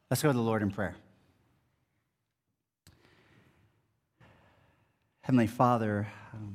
Let's go to the Lord in prayer. Heavenly Father,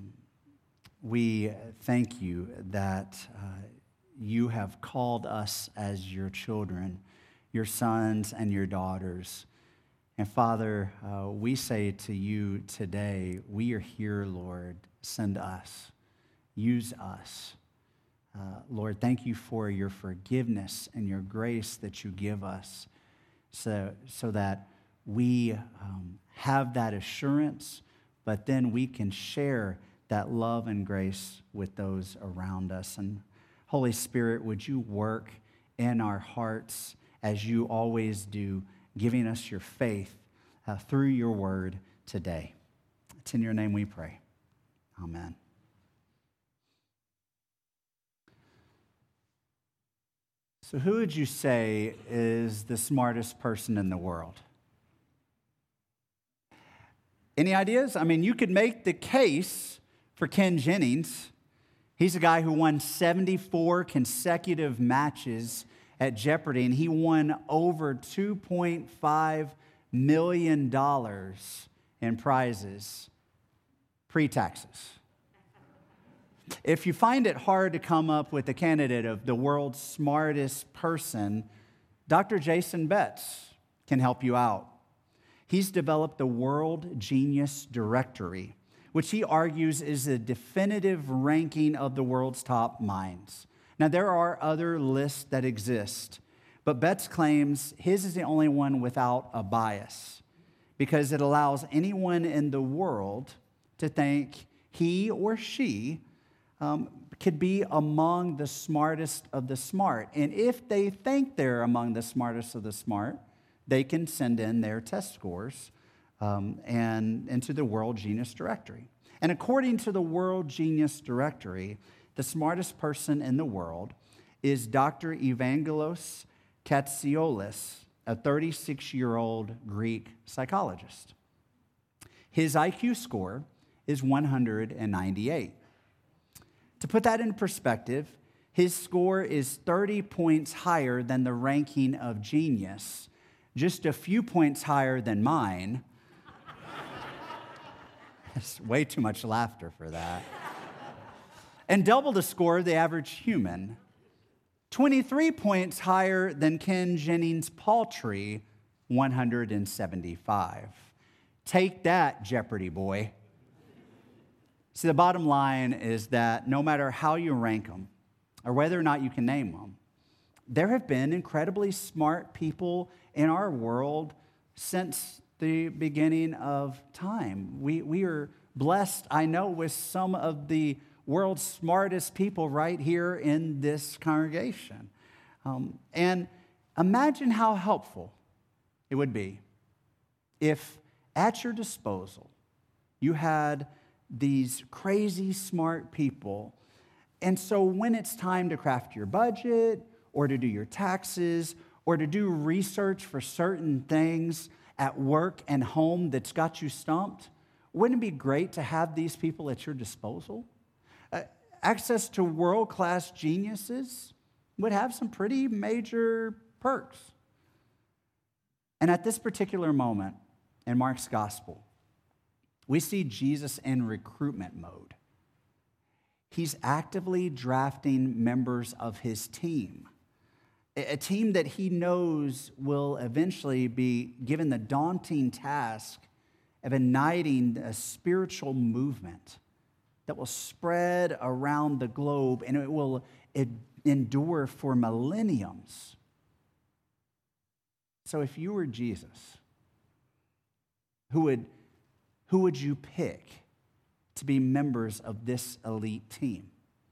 we thank you that you have called us as your children, your sons and your daughters. And Father, we say to you today, we are here, Lord. Send us. Use us. Lord, thank you for your forgiveness and your grace that you give us so that we have that assurance, but then we can share that love and grace with those around us. And Holy Spirit, would you work in our hearts as you always do, giving us your faith through your word today. It's in your name we pray. Amen. So who would you say is the smartest person in the world? Any ideas? I mean, you could make the case for Ken Jennings. He's a guy who won 74 consecutive matches at Jeopardy, and he won over $2.5 million in prizes, pre-taxes. If you find it hard to come up with a candidate of the world's smartest person, Dr. Jason Betts can help you out. He's developed the World Genius Directory, which he argues is a definitive ranking of the world's top minds. Now, there are other lists that exist, but Betts claims his is the only one without a bias because it allows anyone in the world to think he or she could be among the smartest of the smart. And if they think they're among the smartest of the smart, they can send in their test scores and into the World Genius Directory. And according to the World Genius Directory, the smartest person in the world is Dr. Evangelos Katsioulis, a 36-year-old Greek psychologist. His IQ score is 198. To put that in perspective, his score is 30 points higher than the ranking of genius, just a few points higher than mine. That's way too much laughter for that. And double the score of the average human, 23 points higher than Ken Jennings' paltry 175. Take that, Jeopardy boy. See, the bottom line is that no matter how you rank them, or whether or not you can name them, there have been incredibly smart people in our world since the beginning of time. We are blessed, I know, with some of the world's smartest people right here in this congregation. And imagine how helpful it would be if at your disposal you had these crazy smart people. And so when it's time to craft your budget or to do your taxes or to do research for certain things at work and home that's got you stumped, wouldn't it be great to have these people at your disposal? Access to world-class geniuses would have some pretty major perks. And at this particular moment in Mark's gospel, we see Jesus in recruitment mode. He's actively drafting members of his team, a team that he knows will eventually be given the daunting task of igniting a spiritual movement that will spread around the globe and it will endure for millenniums. So if you were Jesus, who would you pick to be members of this elite team?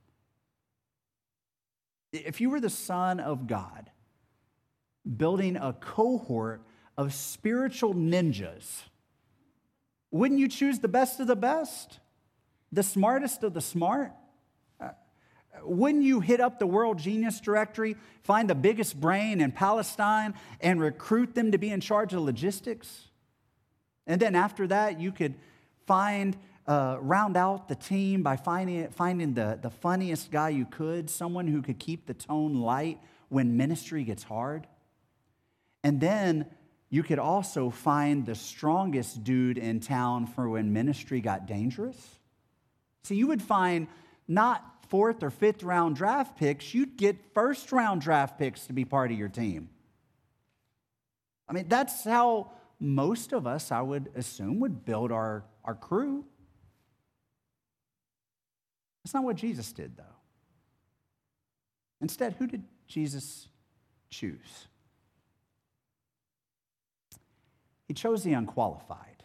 If you were the Son of God, building a cohort of spiritual ninjas, wouldn't you choose the best of the best? The smartest of the smart? Wouldn't you hit up the World Genius Directory, find the biggest brain in Palestine, and recruit them to be in charge of logistics? And then after that, you could round out the team by finding the funniest guy you could, someone who could keep the tone light when ministry gets hard. And then you could also find the strongest dude in town for when ministry got dangerous. So you would find not fourth or fifth round draft picks, you'd get first round draft picks to be part of your team. I mean, that's how most of us, I would assume, would build our crew. That's not what Jesus did, though. Instead, who did Jesus choose? He chose the unqualified.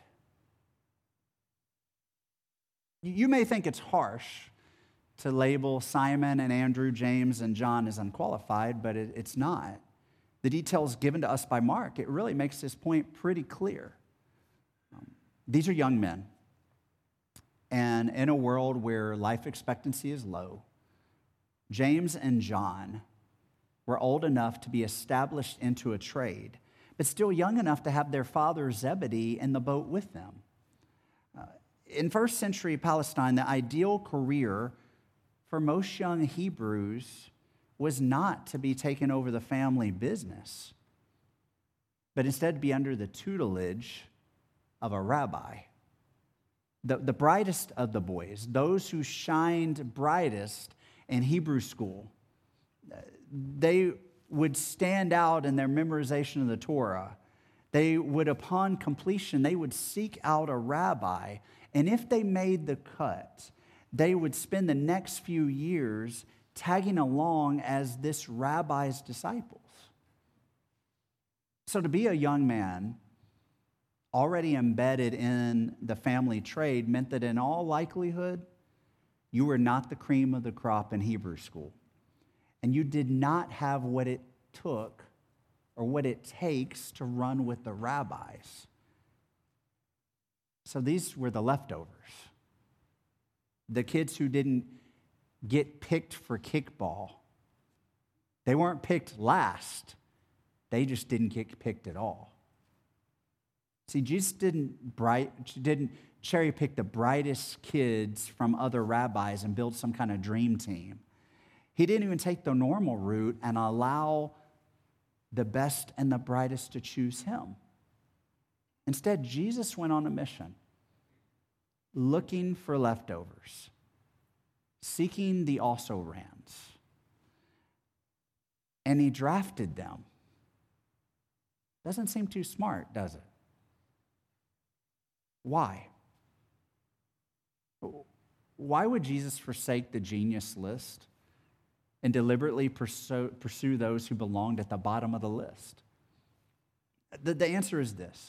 You may think it's harsh to label Simon and Andrew, James, and John as unqualified, but it's not. The details given to us by Mark, it really makes this point pretty clear. These are young men. And in a world where life expectancy is low, James and John were old enough to be established into a trade, but still young enough to have their father Zebedee in the boat with them. In first century Palestine, the ideal career for most young Hebrews was not to be taken over the family business, but instead be under the tutelage of a rabbi. The brightest of the boys, those who shined brightest in Hebrew school, they would stand out in their memorization of the Torah. They would, upon completion, they would seek out a rabbi, and if they made the cut, they would spend the next few years tagging along as this rabbi's disciples. So to be a young man already embedded in the family trade meant that in all likelihood, you were not the cream of the crop in Hebrew school. And you did not have what it took or what it takes to run with the rabbis. So these were the leftovers. The kids who didn't get picked for kickball. They weren't picked last. They just didn't get picked at all. See, Jesus didn't cherry pick the brightest kids from other rabbis and build some kind of dream team. He didn't even take the normal route and allow the best and the brightest to choose him. Instead, Jesus went on a mission, looking for leftovers, seeking the also-rans. And he drafted them. Doesn't seem too smart, does it? Why? Why would Jesus forsake the genius list and deliberately pursue those who belonged at the bottom of the list? The answer is this.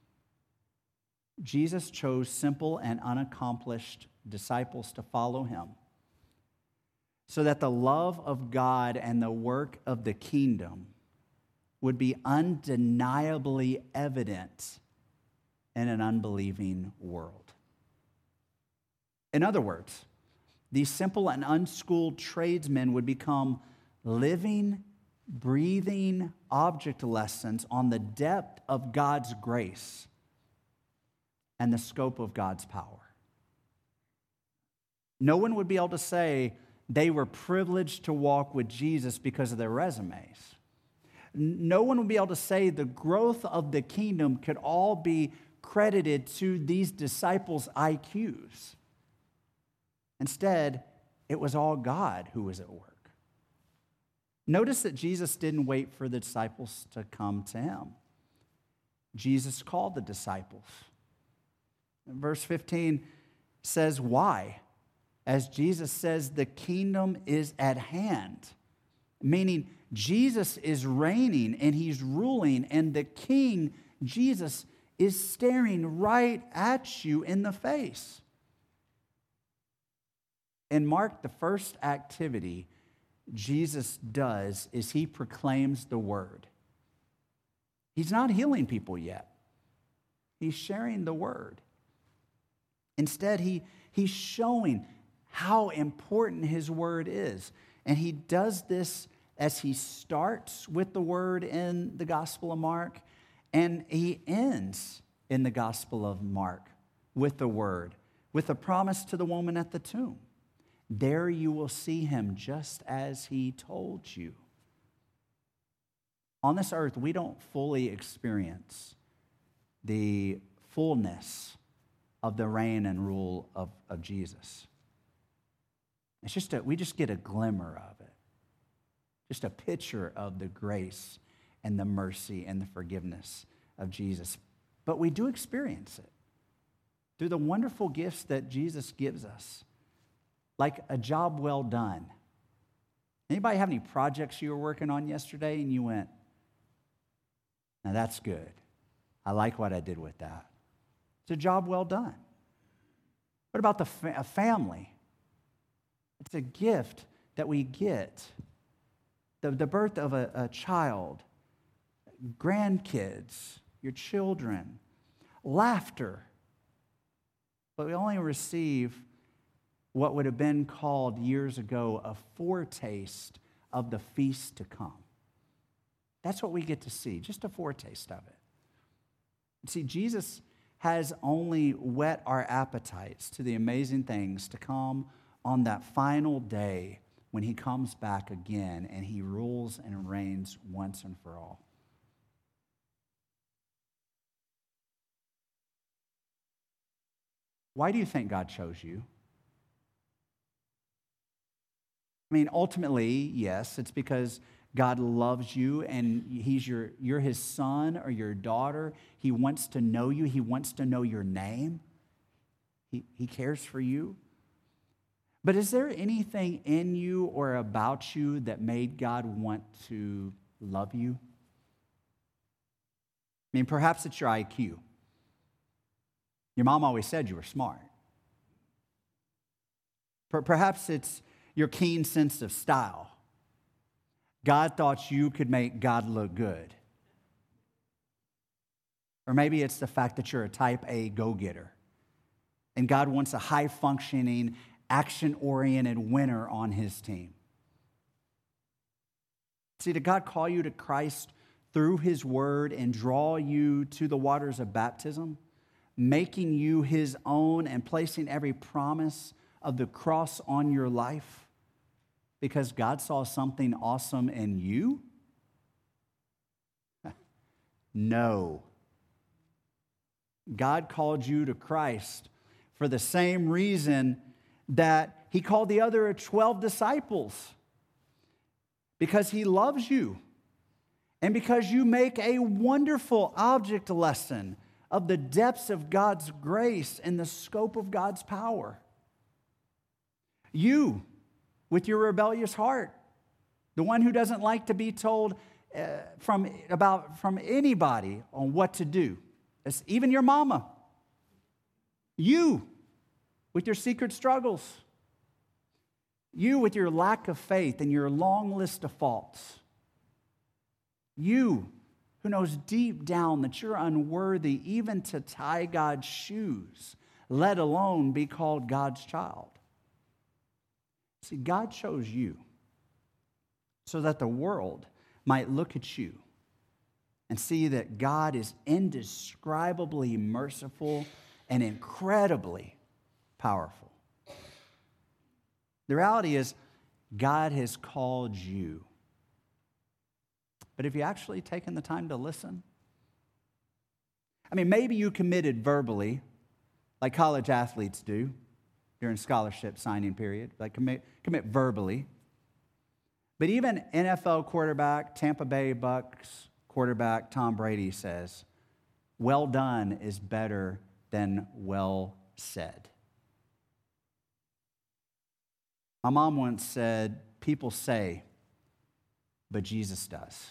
Jesus chose simple and unaccomplished disciples to follow him so that the love of God and the work of the kingdom would be undeniably evident in an unbelieving world. In other words, these simple and unschooled tradesmen would become living, breathing object lessons on the depth of God's grace and the scope of God's power. No one would be able to say they were privileged to walk with Jesus because of their resumes. No one would be able to say the growth of the kingdom could all be credited to these disciples' IQs. Instead, it was all God who was at work. Notice that Jesus didn't wait for the disciples to come to him. Jesus called the disciples. Verse 15 says, why? As Jesus says, the kingdom is at hand, meaning Jesus is reigning and he's ruling, and the king, Jesus, is staring right at you in the face. In Mark, the first activity Jesus does is he proclaims the word. He's not healing people yet. He's sharing the word. Instead, he's showing how important his word is. And he does this as he starts with the word in the Gospel of Mark, and he ends in the Gospel of Mark with the word, with a promise to the woman at the tomb. There you will see him just as he told you. on this earth, we don't fully experience the fullness of the reign and rule of Jesus. We just get a glimmer of it, just a picture of the grace and the mercy and the forgiveness of Jesus. But we do experience it through the wonderful gifts that Jesus gives us, like a job well done. Anybody have any projects you were working on yesterday and you went, now that's good. I like what I did with that. It's a job well done. What about a family? It's a gift that we get. The birth of a child, grandkids, your children, laughter. But we only receive what would have been called years ago a foretaste of the feast to come. That's what we get to see, just a foretaste of it. See, Jesus has only whet our appetites to the amazing things to come on that final day when he comes back again and he rules and reigns once and for all. Why do you think God chose you? I mean, ultimately, yes, it's because God loves you and you're his son or your daughter. He wants to know you. He wants to know your name. He cares for you. But is there anything in you or about you that made God want to love you? I mean, perhaps it's your IQ. Your mom always said you were smart. Perhaps it's your keen sense of style. God thought you could make God look good. Or maybe it's the fact that you're a type A go-getter. And God wants a high-functioning, action-oriented winner on his team. See, did God call you to Christ through his word and draw you to the waters of baptism, making you his own and placing every promise of the cross on your life because God saw something awesome in you? No. God called you to Christ for the same reason that he called the other 12 disciples, because he loves you and because you make a wonderful object lesson of the depths of God's grace and the scope of God's power. You, with your rebellious heart, the one who doesn't like to be told from anybody on what to do, even your mama. You, with your secret struggles. You, with your lack of faith and your long list of faults. You, who knows deep down that you're unworthy even to tie God's shoes, let alone be called God's child. See, God chose you so that the world might look at you and see that God is indescribably merciful and incredibly powerful. The reality is, God has called you. But have you actually taken the time to listen? I mean, maybe you committed verbally, like college athletes do during scholarship signing period, like commit verbally. But even NFL quarterback, Tampa Bay Bucks quarterback Tom Brady says, well done is better than well said. My mom once said, people say, but Jesus does.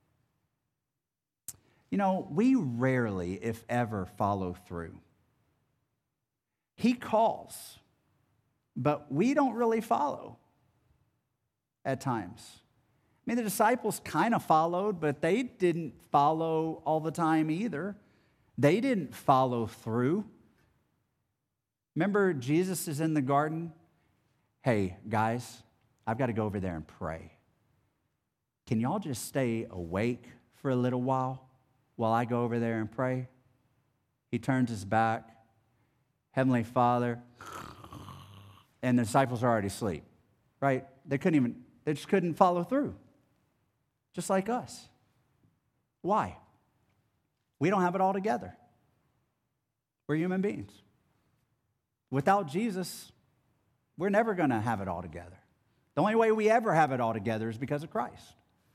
You know, we rarely, if ever, follow through. He calls, but we don't really follow at times. I mean, the disciples kind of followed, but they didn't follow all the time either. They didn't follow through. Remember, Jesus is in the garden. Hey, guys, I've got to go over there and pray. Can y'all just stay awake for a little while I go over there and pray? He turns his back. Heavenly Father, and the disciples are already asleep, right? They just couldn't follow through, just like us. Why? We don't have it all together. We're human beings. Without Jesus, we're never going to have it all together. The only way we ever have it all together is because of Christ.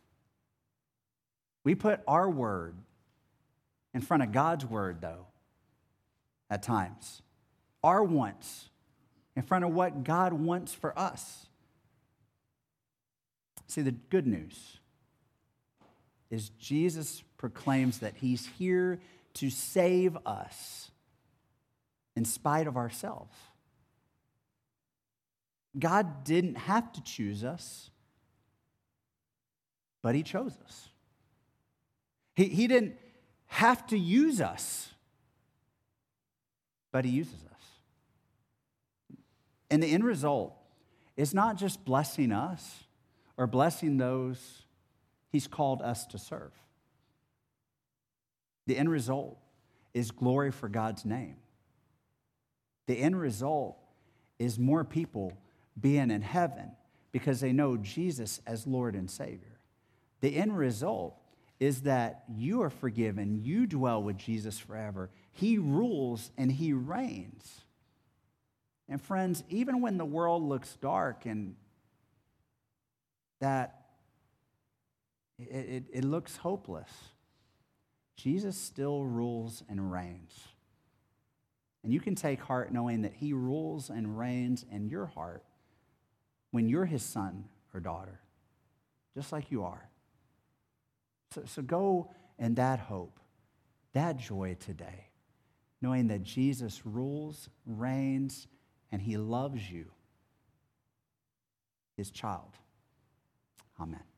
We put our word in front of God's word, though, at times. Our wants in front of what God wants for us. See, the good news is Jesus proclaims that he's here to save us in spite of ourselves. God didn't have to choose us, but he chose us. He didn't have to use us, but he uses us. And the end result is not just blessing us or blessing those he's called us to serve. The end result is glory for God's name. The end result is more people being in heaven because they know Jesus as Lord and Savior. The end result is that you are forgiven. You dwell with Jesus forever. He rules and he reigns. And friends, even when the world looks dark and that it looks hopeless, Jesus still rules and reigns. And you can take heart knowing that he rules and reigns in your heart when you're his son or daughter, just like you are. So go in that hope, that joy today, knowing that Jesus rules, reigns, and he loves you, his child. Amen.